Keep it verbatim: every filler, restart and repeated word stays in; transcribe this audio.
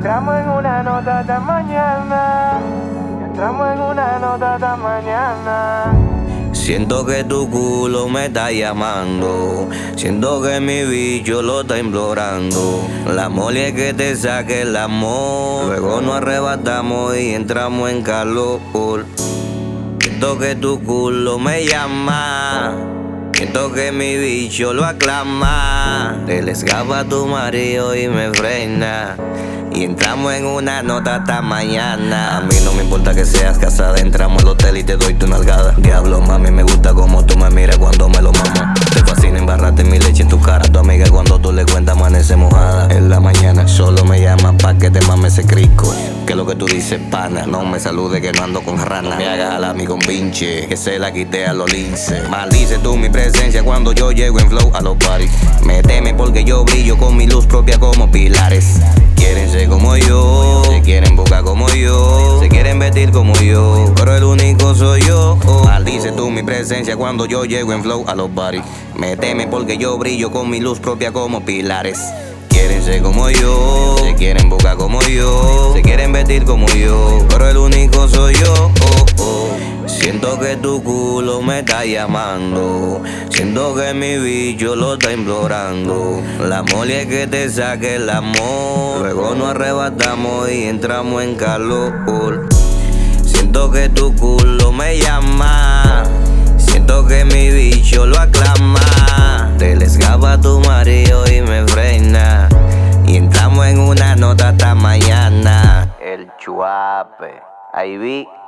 entramos en una nota hasta mañana. Entramos en una nota hasta mañana. Siento que tu culo me está llamando. Siento que mi bicho lo está implorando. La mole es que te saque el amor. Luego nos arrebatamos y entramos en calor. Siento que tu culo me llama. Siento que mi bicho lo aclama. Te le escapa a tu marido y me frena. Y entramos en una nota hasta mañana. A mí no me importa que seas casada. Entramos al hotel y te doy tu nalgada. Diablo, mami, me gusta como tú me miras cuando me lo mamas. Te fascina embarrarte mi leche en tu cara. Tu amiga cuando tú le cuentas amanece mojada. En la mañana solo me llama pa' que te mames ese crico. Que lo que tú dices, pana. No me salude que no ando con rana. No me hagas al amigo un pinche, que se la quité a los linces. Maldice tú mi presencia cuando yo llego en flow a los parties. Me teme porque yo brillo con mi luz propia como pilares. Quieren ser como yo, se quieren buscar como yo, se quieren vestir como yo, pero el único soy yo. Maldice tú mi presencia cuando yo llego en flow a los parties. Me teme porque yo brillo con mi luz propia como pilares. Quieren ser como yo, se quieren buscar como yo, se quieren vestir como yo, pero el único soy yo. Oh, oh. Siento que tu culo me está llamando. Siento que mi bicho lo está implorando. La mole es que te saque el amor. Luego nos arrebatamos y entramos en calor. Siento que tu culo me llama. Siento que mi bicho lo aclama. Te le escapa a tu marido y me frena. Y entramos en una nota hasta mañana. El chuape, ahí vi.